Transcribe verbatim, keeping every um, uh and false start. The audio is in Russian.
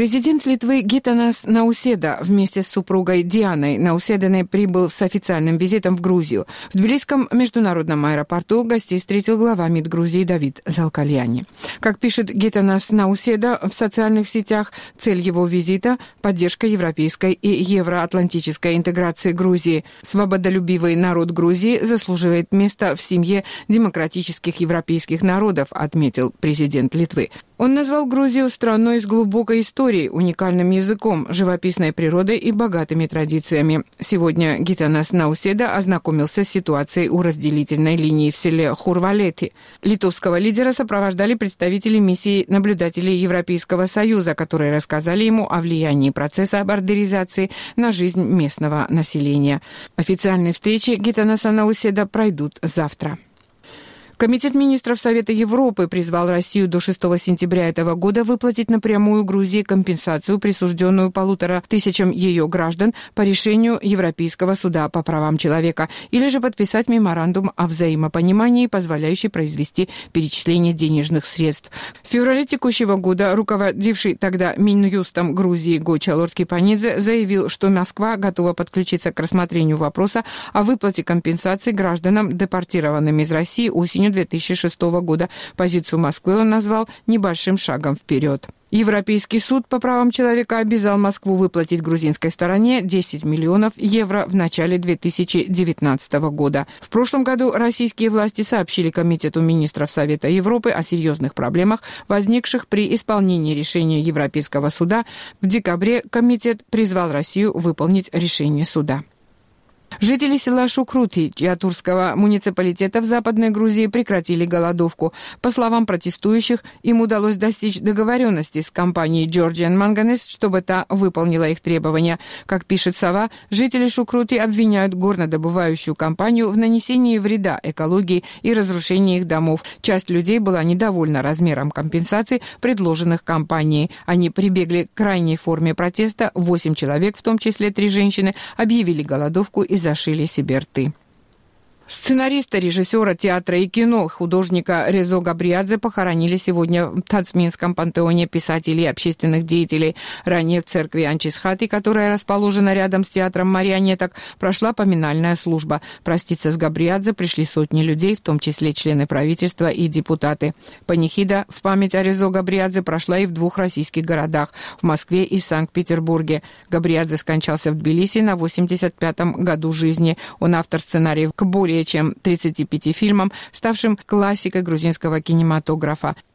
Президент Литвы Гитанас Науседа вместе с супругой Дианой Наусединой прибыл с официальным визитом в Грузию. В Тбилисском международном аэропорту гостей встретил глава МИД Грузии Давид Залкальяни. Как пишет Гитанас Науседа в социальных сетях, цель его визита – поддержка европейской и евроатлантической интеграции Грузии. Свободолюбивый народ Грузии заслуживает места в семье демократических европейских народов, отметил президент Литвы. Он назвал Грузию страной с глубокой историей, уникальным языком, живописной природой и богатыми традициями. Сегодня Гитанас Науседа ознакомился с ситуацией у разделительной линии в селе Хурвалети. Литовского лидера сопровождали представители миссии наблюдателей Европейского Союза, которые рассказали ему о влиянии процесса бордеризации на жизнь местного населения. Официальные встречи Гитанаса Науседа пройдут завтра. Комитет министров Совета Европы призвал Россию до шестого сентября этого года выплатить напрямую Грузии компенсацию, присужденную полутора тысячам ее граждан по решению Европейского суда по правам человека, или же подписать меморандум о взаимопонимании, позволяющий произвести перечисление денежных средств. В феврале текущего года руководивший тогда Минюстом Грузии Гоча Лорд-Кипанидзе заявил, что Москва готова подключиться к рассмотрению вопроса о выплате компенсаций гражданам, депортированным из России осенью две тысячи шестого года. Позицию Москвы он назвал небольшим шагом вперед. Европейский суд по правам человека обязал Москву выплатить грузинской стороне десять миллионов евро в начале две тысячи девятнадцатого года. В прошлом году российские власти сообщили Комитету министров Совета Европы о серьезных проблемах, возникших при исполнении решения Европейского суда. В декабре комитет призвал Россию выполнить решение суда. Жители села Шукрути Чиатурского муниципалитета в Западной Грузии прекратили голодовку. По словам протестующих, им удалось достичь договоренности с компанией Georgian Manganese, чтобы та выполнила их требования. Как пишет «Сова», жители Шукрути обвиняют горнодобывающую компанию в нанесении вреда экологии и разрушении их домов. Часть людей была недовольна размером компенсаций, предложенных компанией. Они прибегли к крайней форме протеста. Восемь человек, в том числе три женщины, объявили голодовку и зашили себе рты. Сценариста, режиссера театра и кино, художника Резо Габриадзе похоронили сегодня в Тацминском пантеоне писателей и общественных деятелей. Ранее в церкви Анчисхати, которая расположена рядом с театром марионеток, прошла поминальная служба. Проститься с Габриадзе пришли сотни людей, в том числе члены правительства и депутаты. Панихида в память о Резо Габриадзе прошла и в двух российских городах – в Москве и Санкт-Петербурге. Габриадзе скончался в Тбилиси на восемьдесят пятом году жизни. Он автор сценариев к более чем тридцати пяти фильмам, ставшим классикой грузинского кинематографа.